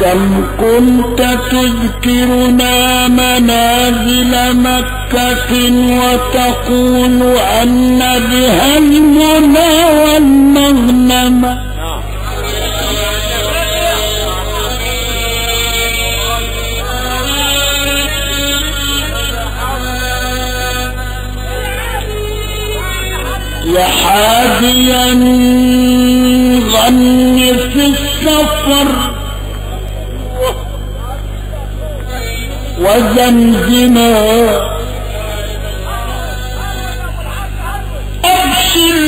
كم كنت تذكرنا منازل مكة وتقول أن بها المنى والمغنم يا حاديا غني في السفر وزمزما أبشر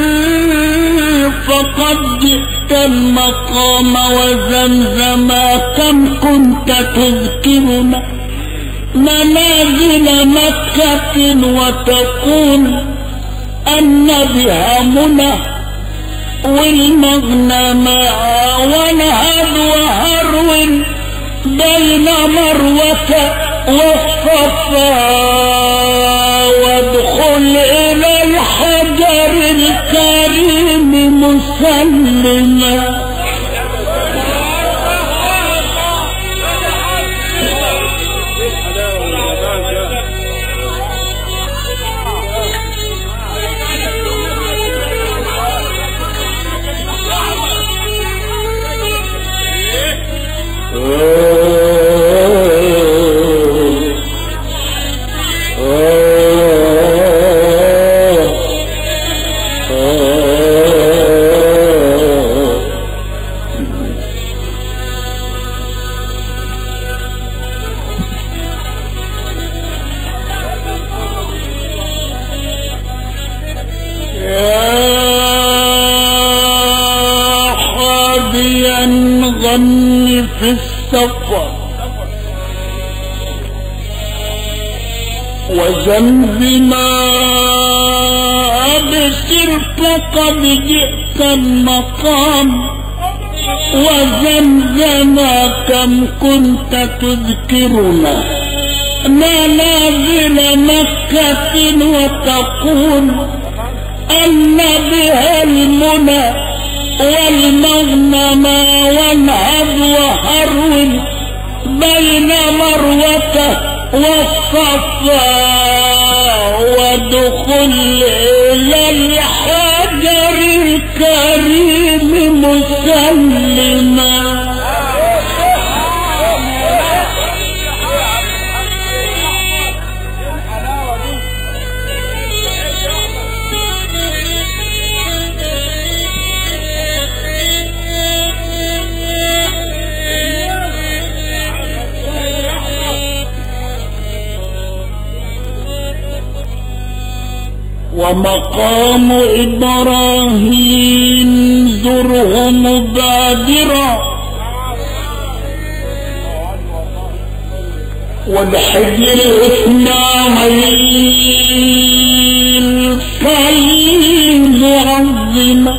فقد جئت المقام وزمزما كم كنت تذكرنا منازل مكة وتقول أن بها منى والمغنم ونهب وهرول بين مروة والصفا وادخل إلى الحجر الكريم مسلما غني في السفر وزمزما أبشر فقد جئت المقام وزمزما كم كنت تذكرنا منازل مكة وتقول أن بها المنى والمغنم والهب وهرول بين مروة والصفا وادخل إلى الحجر الكريم مسلما ومقام إبراهيم زره مبادرا والحجر إسماعيل خليل عظيم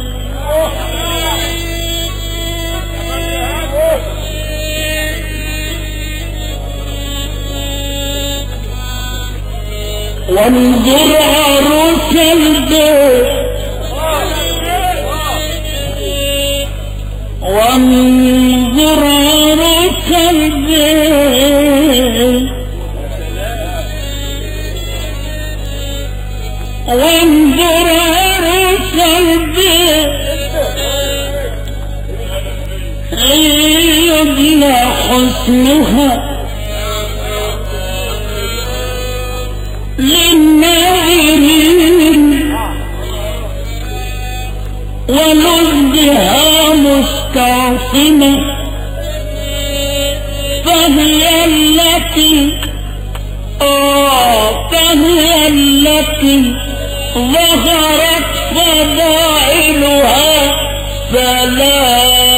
وانظر عروس البيت وانظر عروس البيت وانظر عروس البيت يبلى حسنها للناظرين ولذها مستعصمة فهي التي ظهرت فضائلها فلا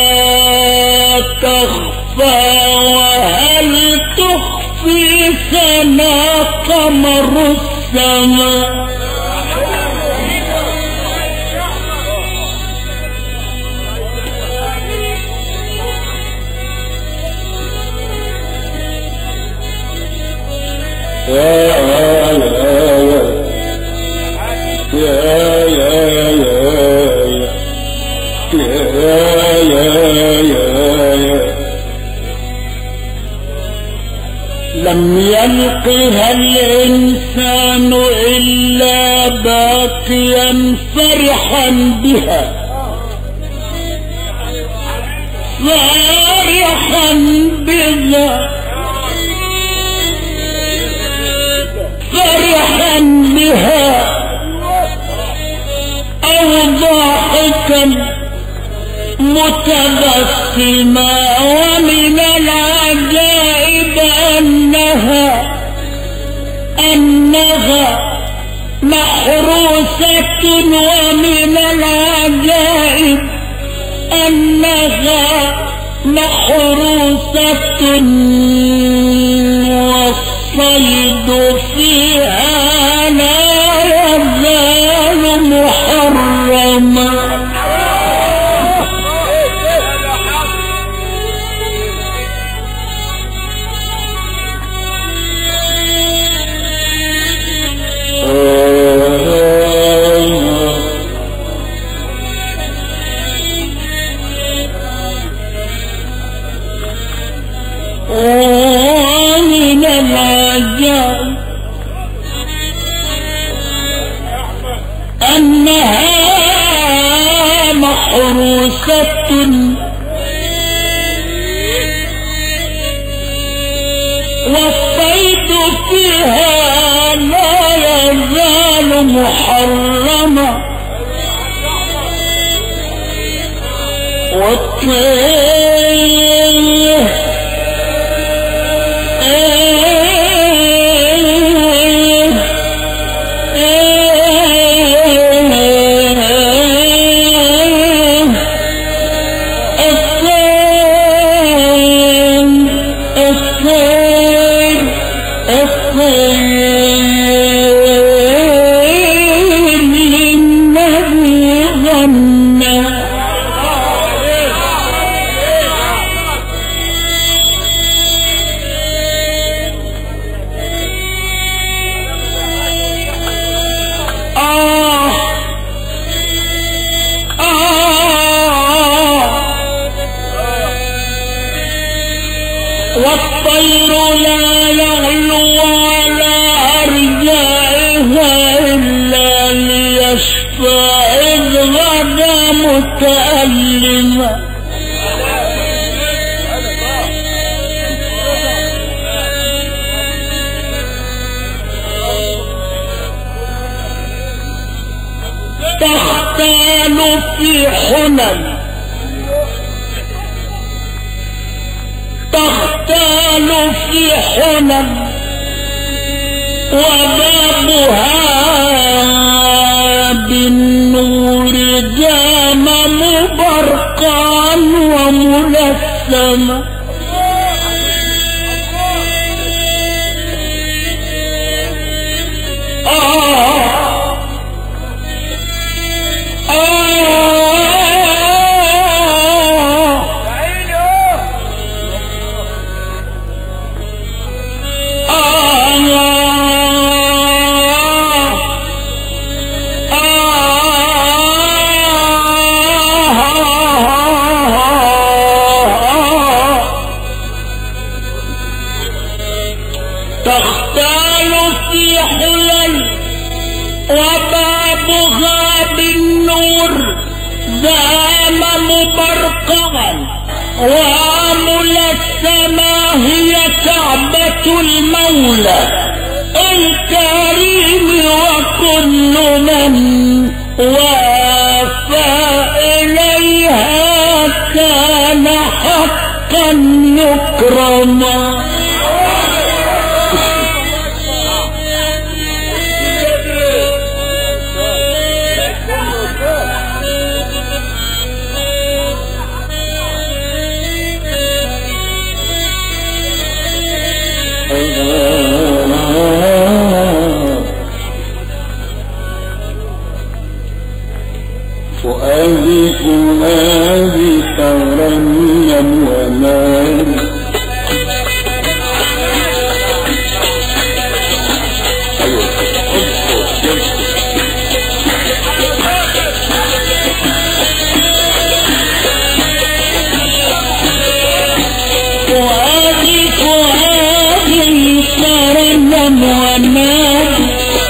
تخفى وهل تخفي سنا قمر السماء يلقها الإنسان إلا باقيا فرحا بها، فرحا بها، فرحا بها، أو ضاحكا متبسما. ومن العجائب أنها محروسة، ومن العجائب أنها محروسة، والصيد فيها لا يزال محرما. ومن العجائب أنها محروسة، والصيد فيها لا يزال محرما، والطير والطير لا يعلو على أرجائها إلا ليشفى إذ غدا متألما. تختال في حنن، تختال في حنن، وبابها بالنور جام مبرقا وملثما. تختال في حلل، وبابها بالنور دام مبرقعا وملثما. هي كعبة المولى الكريم، وكل من وافى إليها كان حقا يكرما. فؤادي فؤادي ترنم ونام، ونادي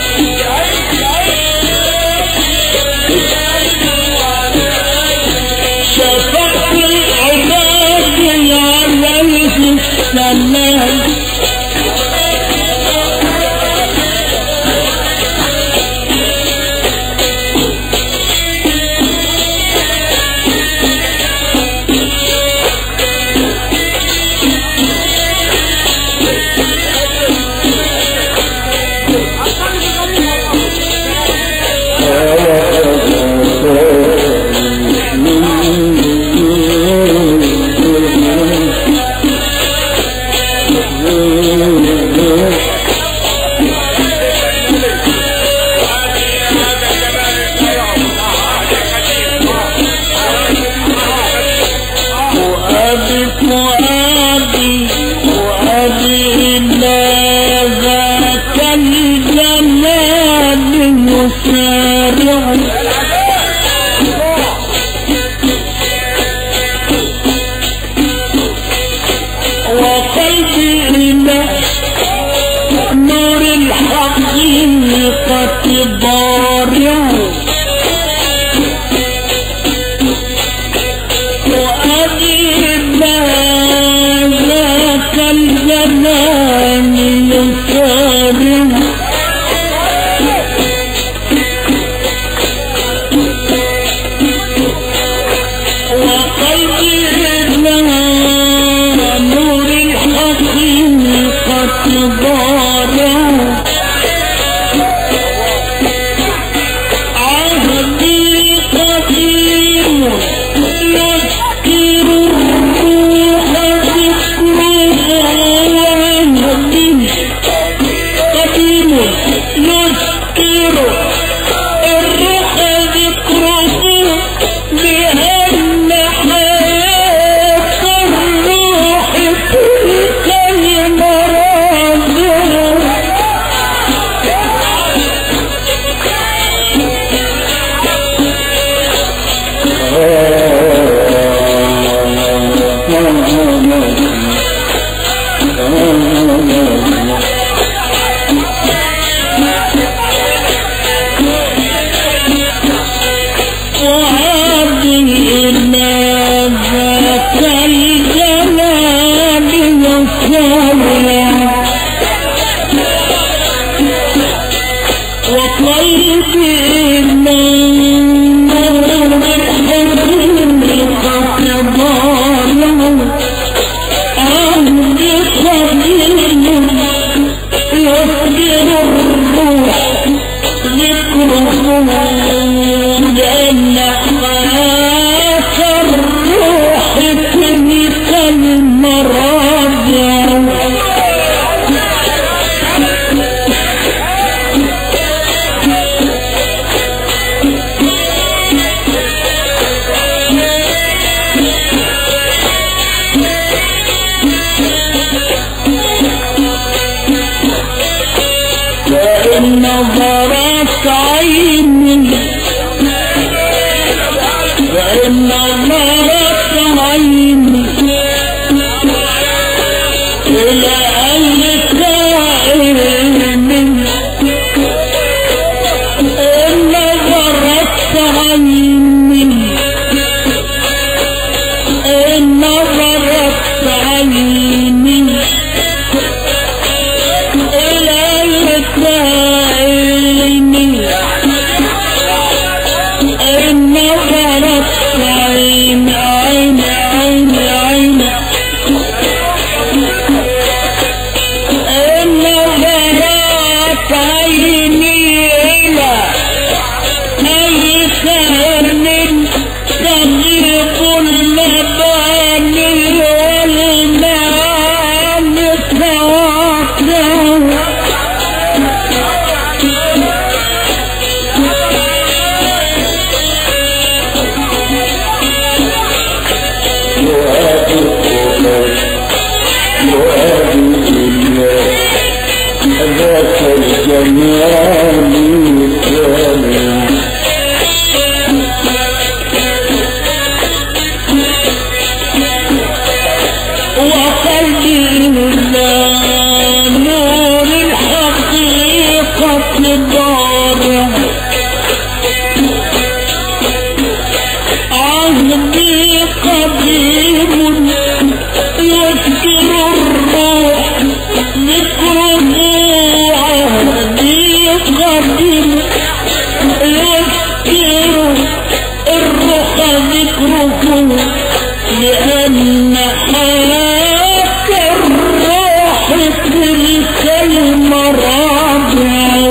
شفقت العباد عليه السلام وقلبي نور الحق عهدي قديم يذكر الروح ذكره عهدي قديم يذكر الروح ذكره لأن حياة الروح تلك المراجع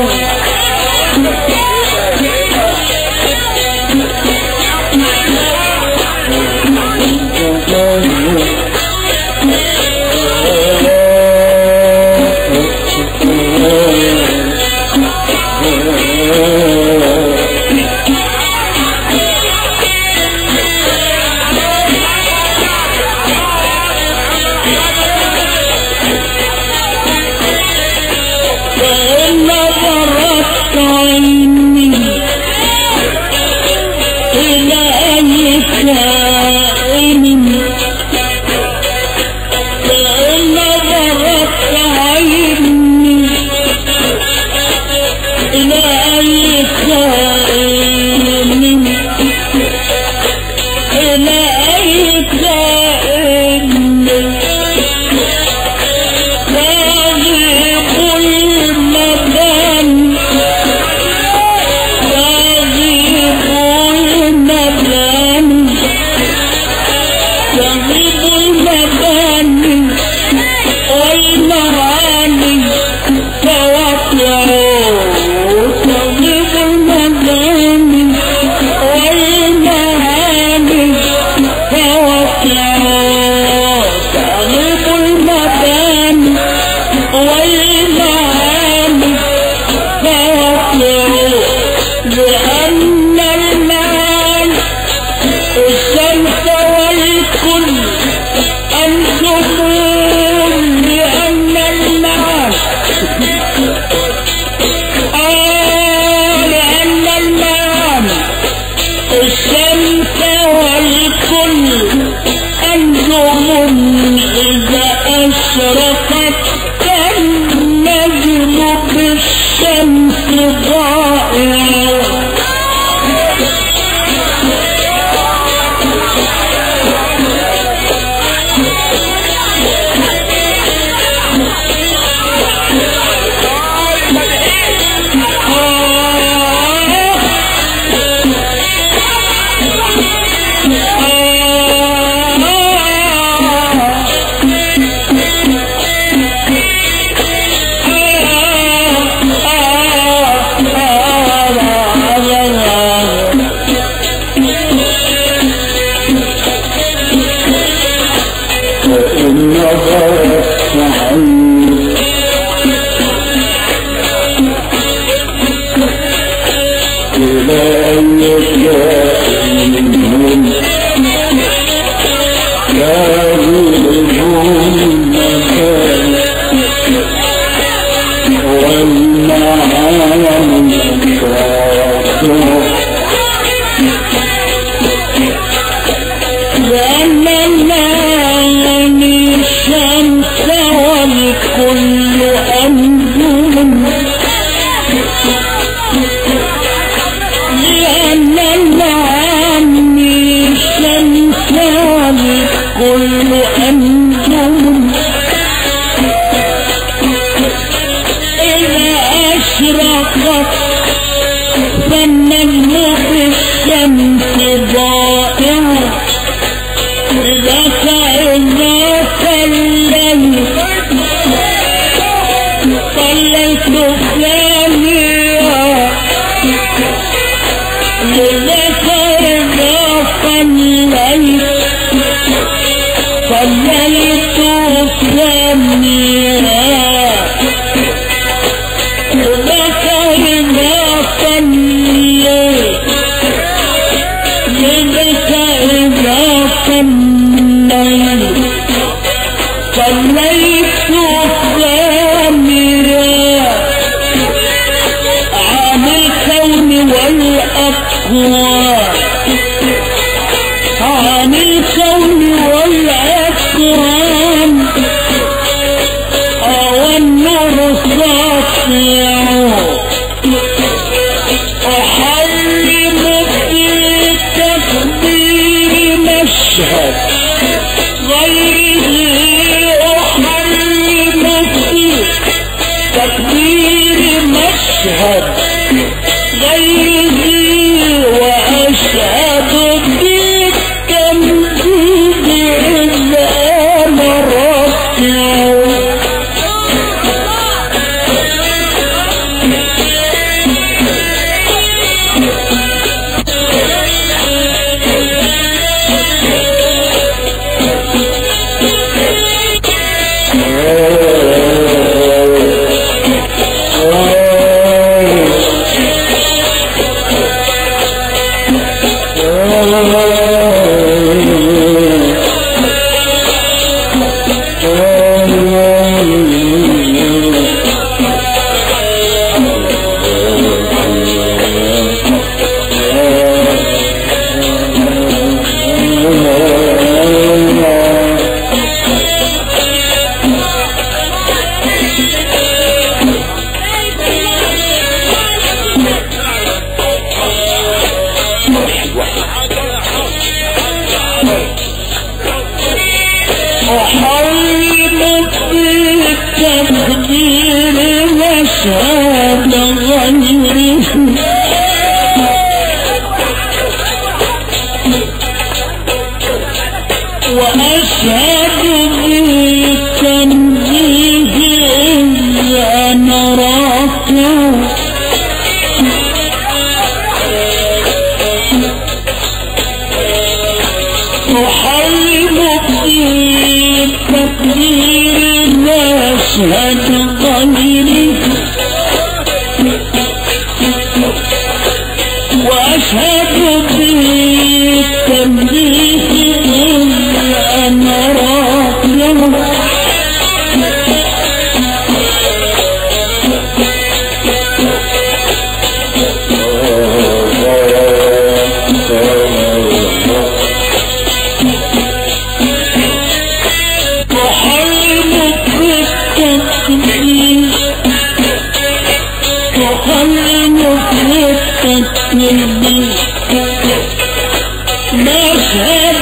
أحلم بالتقدير مشهد غيره أحرم فيه تكبير مشهد غيره وأشهد بالتمجيد إذا أنا رافع وأشهد بالتنزيه إذ أنا راكع أحرم بالتكبير مشهد غيري وأشهد بالتنزيه إذ أنا راكع مشهد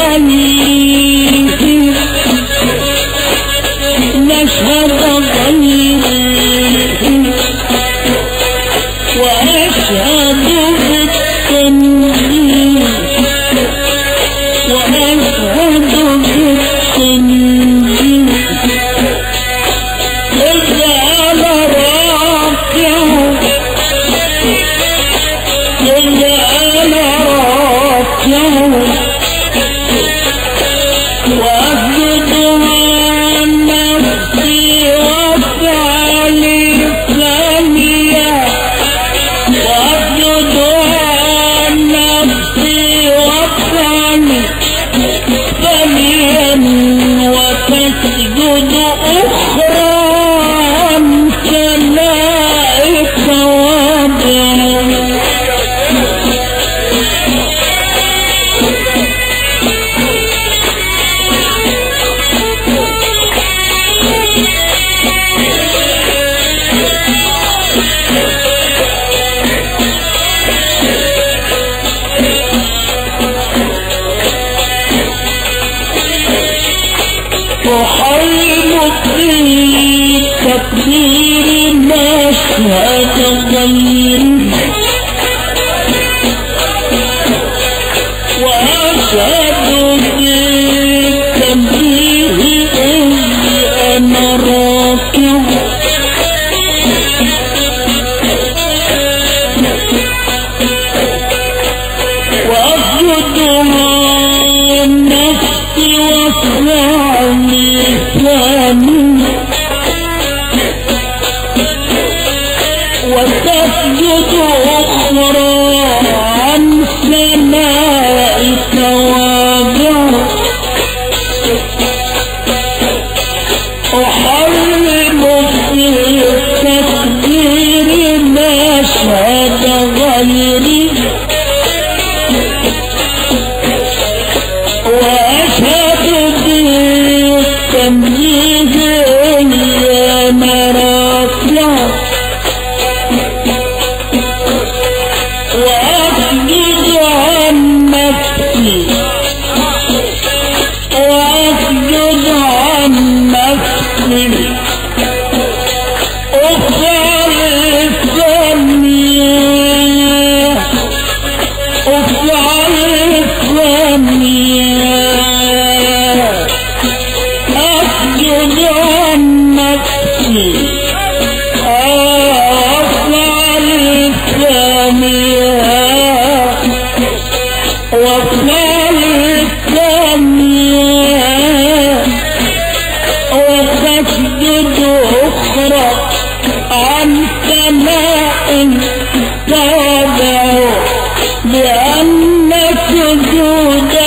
غيره مشهد غيره وأشهد بالتنزيه وأشهد بالتنزيه إذا أنا راكع إذا أنا راكع وأسجد عن نفسي وأفعالي ثانية وأسجد عن نفسي وأفعالي ثانيا وتسجد أخرى عن سماء التواضع أحرم بالتكبير مشهد غيري وأشهد بالتنزيه إذ أنا راكع وأسجد عن نفسي وأفعالي ثاني وتسجد أخرى عن سماء التواضع أحرم بالتكبير مشهد غيري وأشهد بالتنزيه يا مراكع وأسجد عن نفسي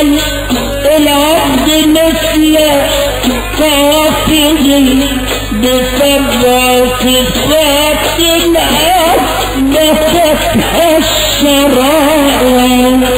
يفضل العبد مثل كافر بسبع صفات أثبتتها الشرائع.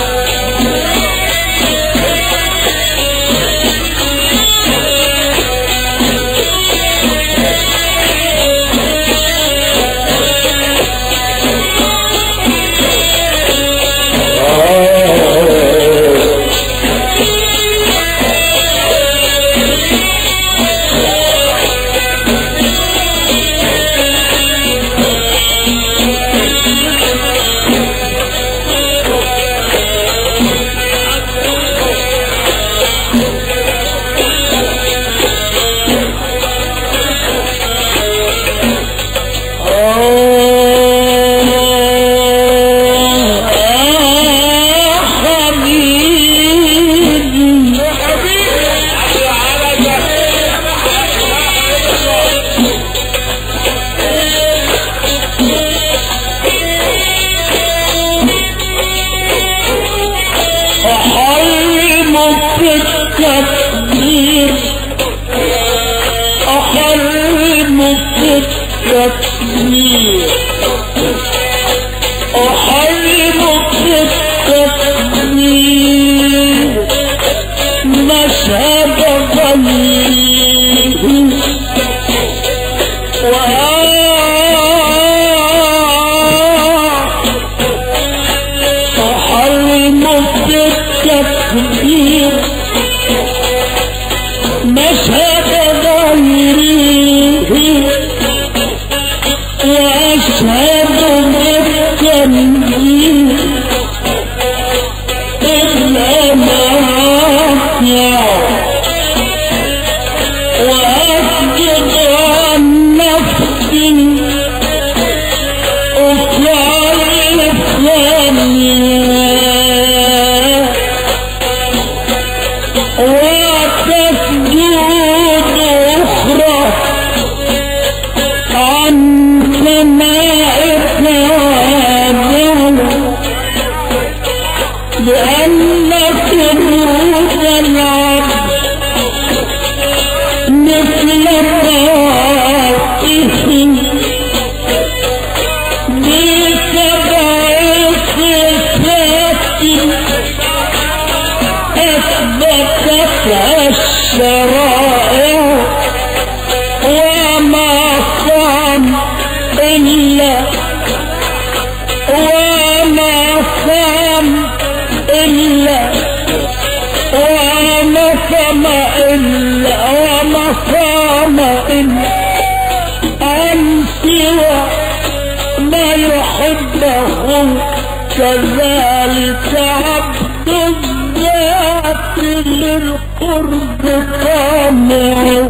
أحرمك بالتكبير مشهد غيره أحرمك بالتكبير مشهد غيره وأشهد بالتنزيل إلا ما وأسجد عن نفسي أفعل الثانية وتسجد أخرى عن سماء الثانية لأن قلوب العبد مثل الطائف بسبع صفات أثبتتها الشرائع وما صام إلا وما صام إلا وما صام إلا وما صام إلا عن سوى ما يحبه كذلك عبد الذات للقرب طامع